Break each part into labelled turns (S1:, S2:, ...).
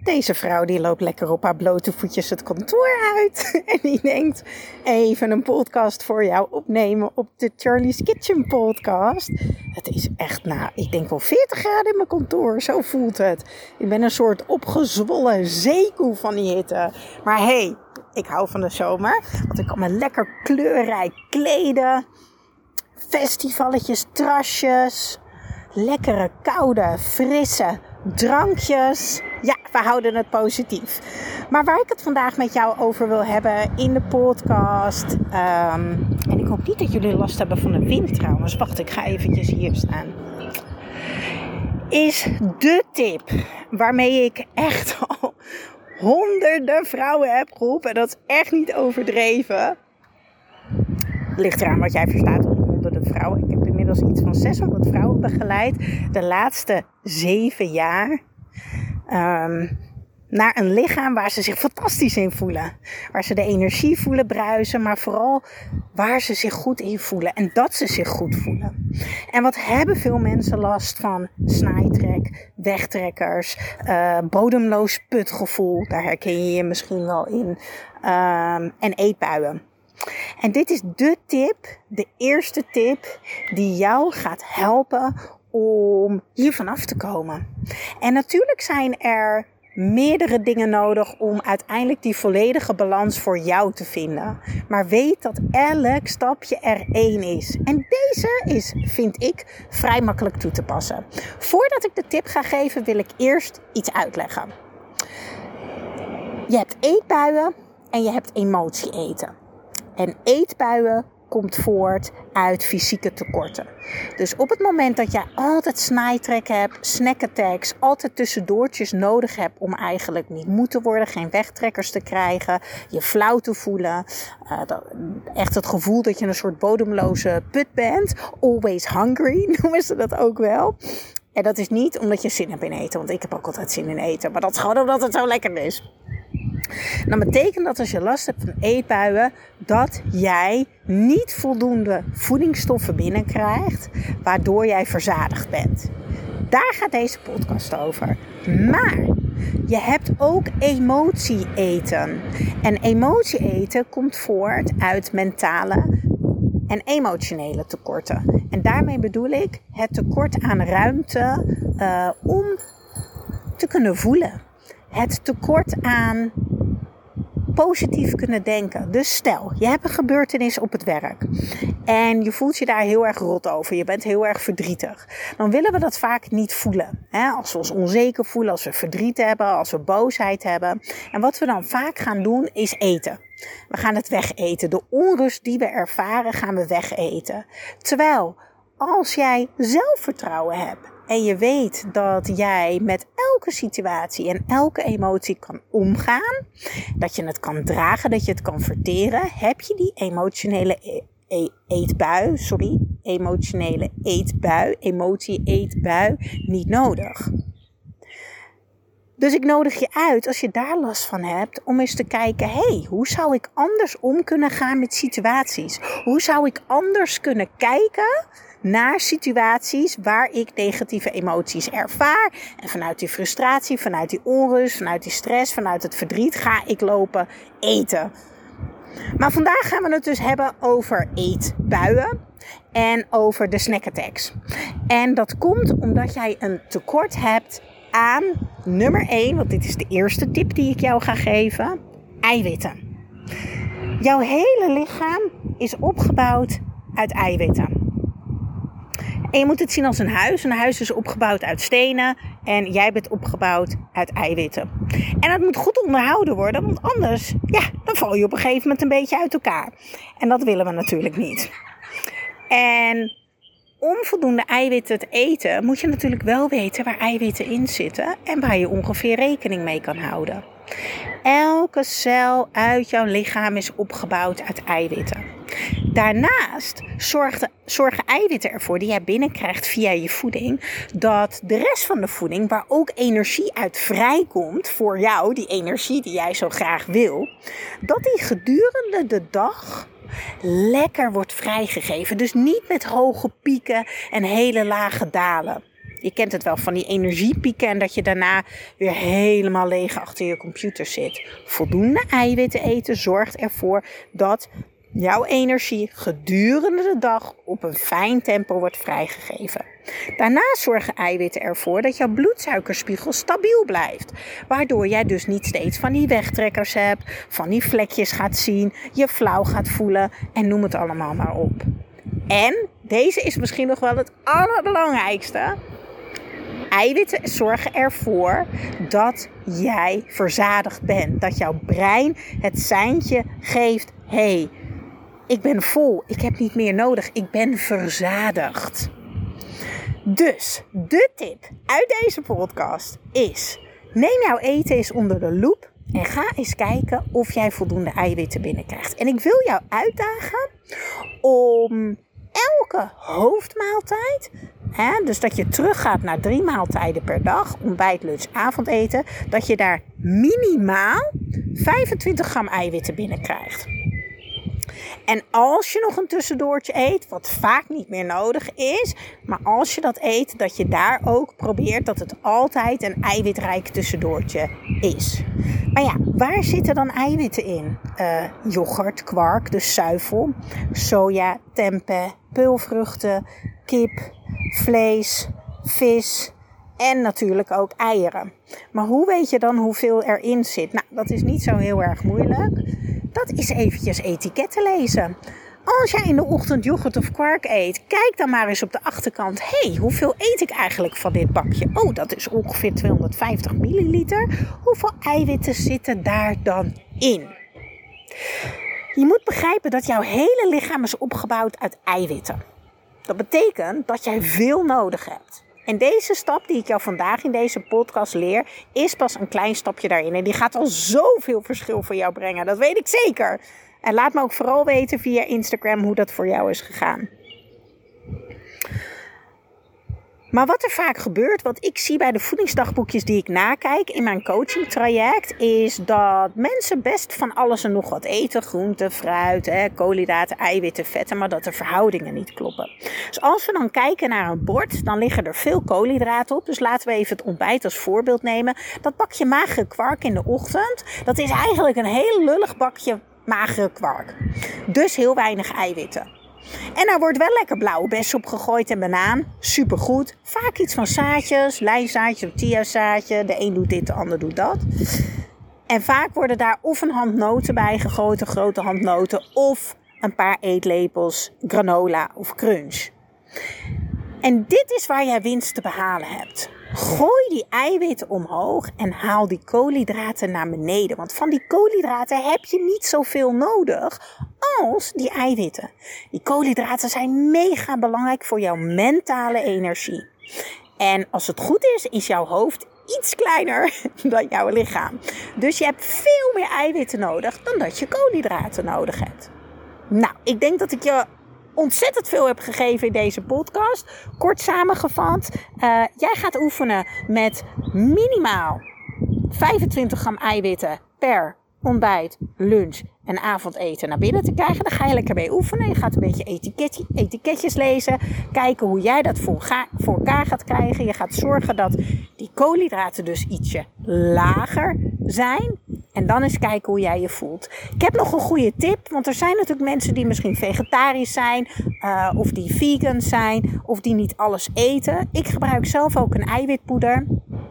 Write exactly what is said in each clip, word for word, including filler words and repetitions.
S1: Deze vrouw die loopt lekker op haar blote voetjes het kantoor uit. En die denkt, even een podcast voor jou opnemen op de Charlie's Kitchen podcast. Het is echt, nou, ik denk wel veertig graden in mijn kantoor. Zo voelt het. Ik ben een soort opgezwollen zeekoe van die hitte. Maar hey, ik hou van de zomer. Want ik kan me lekker kleurrijk kleden. Festivalletjes, trasjes. Lekkere, koude, frisse drankjes. Ja, we houden het positief. Maar waar ik het vandaag met jou over wil hebben in de podcast. Um, en ik hoop niet dat jullie last hebben van de wind trouwens. Wacht, ik ga eventjes hier staan. Is de tip waarmee ik echt al honderden vrouwen heb geholpen. En dat is echt niet overdreven. Ligt eraan wat jij verstaat onder honderden vrouwen. Ik heb inmiddels iets van zeshonderd vrouwen begeleid. De laatste zeven jaar. Um, naar een lichaam waar ze zich fantastisch in voelen. Waar ze de energie voelen bruisen. Maar vooral waar ze zich goed in voelen. En dat ze zich goed voelen. En wat hebben veel mensen last van? Snijtrek, wegtrekkers, uh, bodemloos putgevoel. Daar herken je je misschien wel in. Um, en eetbuien. En dit is de tip, de eerste tip die jou gaat helpen om hier vanaf te komen. En natuurlijk zijn er meerdere dingen nodig om uiteindelijk die volledige balans voor jou te vinden. Maar weet dat elk stapje er één is. En deze is, vind ik, vrij makkelijk toe te passen. Voordat ik de tip ga geven, wil ik eerst iets uitleggen. Je hebt eetbuien en je hebt emotie eten. En eetbuien komt voort uit fysieke tekorten. Dus op het moment dat jij altijd snijtrek hebt, snackattacks, altijd tussendoortjes nodig hebt om eigenlijk niet moe te worden, geen wegtrekkers te krijgen, je flauw te voelen, uh, dat, echt het gevoel dat je een soort bodemloze put bent, always hungry noemen ze dat ook wel. En dat is niet omdat je zin hebt in eten, want ik heb ook altijd zin in eten, maar dat is gewoon omdat het zo lekker is. Dat betekent dat als je last hebt van eetbuien, dat jij niet voldoende voedingsstoffen binnenkrijgt, waardoor jij verzadigd bent. Daar gaat deze podcast over. Maar je hebt ook emotie eten. En emotie eten komt voort uit mentale en emotionele tekorten. En daarmee bedoel ik het tekort aan ruimte uh, om te kunnen voelen. Het tekort aan positief kunnen denken. Dus stel, je hebt een gebeurtenis op het werk. En je voelt je daar heel erg rot over. Je bent heel erg verdrietig. Dan willen we dat vaak niet voelen. Hè? Als we ons onzeker voelen, als we verdriet hebben, als we boosheid hebben. En wat we dan vaak gaan doen, is eten. We gaan het wegeten. De onrust die we ervaren, gaan we wegeten. Terwijl, als jij zelfvertrouwen hebt en je weet dat jij met elke situatie en elke emotie kan omgaan, dat je het kan dragen, dat je het kan verteren, heb je die emotionele e- e- eetbui, sorry, emotionele eetbui, emotie eetbui niet nodig. Dus ik nodig je uit, als je daar last van hebt, om eens te kijken, hé, hey, hoe zou ik anders om kunnen gaan met situaties? Hoe zou ik anders kunnen kijken naar situaties waar ik negatieve emoties ervaar. En vanuit die frustratie, vanuit die onrust, vanuit die stress, vanuit het verdriet ga ik lopen eten. Maar vandaag gaan we het dus hebben over eetbuien en over de snackattacks. En dat komt omdat jij een tekort hebt aan nummer één, want dit is de eerste tip die ik jou ga geven, eiwitten. Jouw hele lichaam is opgebouwd uit eiwitten. En je moet het zien als een huis. Een huis is opgebouwd uit stenen en jij bent opgebouwd uit eiwitten. En dat moet goed onderhouden worden, want anders, ja, dan val je op een gegeven moment een beetje uit elkaar. En dat willen we natuurlijk niet. En om voldoende eiwitten te eten, moet je natuurlijk wel weten waar eiwitten in zitten en waar je ongeveer rekening mee kan houden. Elke cel uit jouw lichaam is opgebouwd uit eiwitten. Daarnaast zorgen, zorgen eiwitten ervoor die jij binnenkrijgt via je voeding, dat de rest van de voeding, waar ook energie uit vrijkomt voor jou, die energie die jij zo graag wil, dat die gedurende de dag lekker wordt vrijgegeven. Dus niet met hoge pieken en hele lage dalen. Je kent het wel van die energiepieken en dat je daarna weer helemaal leeg achter je computer zit. Voldoende eiwitten eten zorgt ervoor dat jouw energie gedurende de dag op een fijn tempo wordt vrijgegeven. Daarnaast zorgen eiwitten ervoor dat jouw bloedsuikerspiegel stabiel blijft. Waardoor jij dus niet steeds van die wegtrekkers hebt, van die vlekjes gaat zien, je flauw gaat voelen en noem het allemaal maar op. En deze is misschien nog wel het allerbelangrijkste. Eiwitten zorgen ervoor dat jij verzadigd bent. Dat jouw brein het seintje geeft. Hé, hey, ik ben vol. Ik heb niet meer nodig. Ik ben verzadigd. Dus de tip uit deze podcast is: neem jouw eten eens onder de loep en ga eens kijken of jij voldoende eiwitten binnenkrijgt. En ik wil jou uitdagen om elke hoofdmaaltijd, hè, dus dat je teruggaat naar drie maaltijden per dag, ontbijt, lunch, avondeten, dat je daar minimaal vijfentwintig gram eiwitten binnenkrijgt. En als je nog een tussendoortje eet, wat vaak niet meer nodig is, maar als je dat eet, dat je daar ook probeert dat het altijd een eiwitrijk tussendoortje is. Maar ja, waar zitten dan eiwitten in? Uh, yoghurt, kwark, dus zuivel, soja, tempeh, peulvruchten, kip, vlees, vis en natuurlijk ook eieren. Maar hoe weet je dan hoeveel erin zit? Nou, dat is niet zo heel erg moeilijk. Dat is eventjes etiketten lezen. Als jij in de ochtend yoghurt of kwark eet, kijk dan maar eens op de achterkant. Hé, hey, hoeveel eet ik eigenlijk van dit bakje? Oh, dat is ongeveer tweehonderdvijftig milliliter. Hoeveel eiwitten zitten daar dan in? Je moet begrijpen dat jouw hele lichaam is opgebouwd uit eiwitten. Dat betekent dat jij veel nodig hebt. En deze stap die ik jou vandaag in deze podcast leer, is pas een klein stapje daarin. En die gaat al zoveel verschil voor jou brengen. Dat weet ik zeker. En laat me ook vooral weten via Instagram hoe dat voor jou is gegaan. Maar wat er vaak gebeurt, wat ik zie bij de voedingsdagboekjes die ik nakijk in mijn coachingtraject, is dat mensen best van alles en nog wat eten. Groente, fruit, hè, koolhydraten, eiwitten, vetten, maar dat de verhoudingen niet kloppen. Dus als we dan kijken naar een bord, dan liggen er veel koolhydraten op. Dus laten we even het ontbijt als voorbeeld nemen. Dat bakje magere kwark in de ochtend, dat is eigenlijk een heel lullig bakje magere kwark. Dus heel weinig eiwitten. En daar wordt wel lekker blauwe bessen op gegooid en banaan. Supergoed. Vaak iets van zaadjes, lijnzaadje of chiazaadje. De een doet dit, de ander doet dat. En vaak worden daar of een hand noten bij gegoten, grote hand noten. Of een paar eetlepels granola of crunch. En dit is waar jij winst te behalen hebt. Gooi die eiwitten omhoog en haal die koolhydraten naar beneden. Want van die koolhydraten heb je niet zoveel nodig als die eiwitten. Die koolhydraten zijn mega belangrijk voor jouw mentale energie. En als het goed is, is jouw hoofd iets kleiner dan jouw lichaam. Dus je hebt veel meer eiwitten nodig dan dat je koolhydraten nodig hebt. Nou, ik denk dat ik je ontzettend veel heb gegeven in deze podcast. Kort samengevat, uh, jij gaat oefenen met minimaal vijfentwintig gram eiwitten per ontbijt, lunch en avondeten naar binnen te krijgen. Dan ga je lekker mee oefenen. Je gaat een beetje etiket, etiketjes lezen. Kijken hoe jij dat voor, ga, voor elkaar gaat krijgen. Je gaat zorgen dat die koolhydraten dus ietsje lager zijn. En dan eens kijken hoe jij je voelt. Ik heb nog een goede tip. Want er zijn natuurlijk mensen die misschien vegetarisch zijn. Uh, of die vegan zijn. Of die niet alles eten. Ik gebruik zelf ook een eiwitpoeder.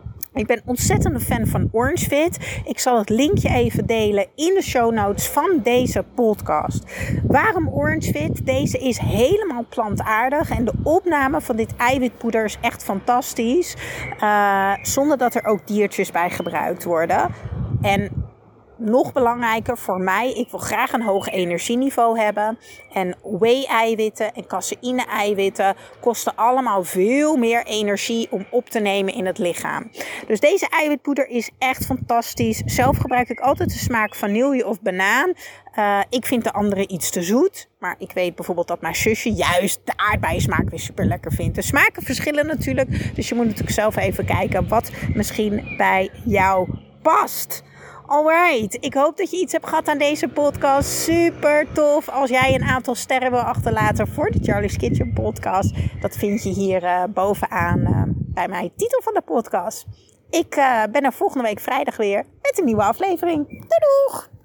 S1: Ik ben ontzettend een fan van OrangeFit. Ik zal het linkje even delen in de show notes van deze podcast. Waarom OrangeFit? Deze is helemaal plantaardig. En de opname van dit eiwitpoeder is echt fantastisch. Uh, zonder dat er ook diertjes bij gebruikt worden. En nog belangrijker voor mij, ik wil graag een hoog energieniveau hebben. En whey-eiwitten en caseïne-eiwitten kosten allemaal veel meer energie om op te nemen in het lichaam. Dus deze eiwitpoeder is echt fantastisch. Zelf gebruik ik altijd de smaak vanille of banaan. Uh, ik vind de andere iets te zoet. Maar ik weet bijvoorbeeld dat mijn zusje juist de aardbeiensmaak weer super lekker vindt. De smaken verschillen natuurlijk. Dus je moet natuurlijk zelf even kijken wat misschien bij jou past. Alright, ik hoop dat je iets hebt gehad aan deze podcast. Super tof als jij een aantal sterren wil achterlaten voor de Charlie's Kitchen podcast. Dat vind je hier uh, bovenaan uh, bij mijn titel van de podcast. Ik uh, ben er volgende week vrijdag weer met een nieuwe aflevering. Doei doeg!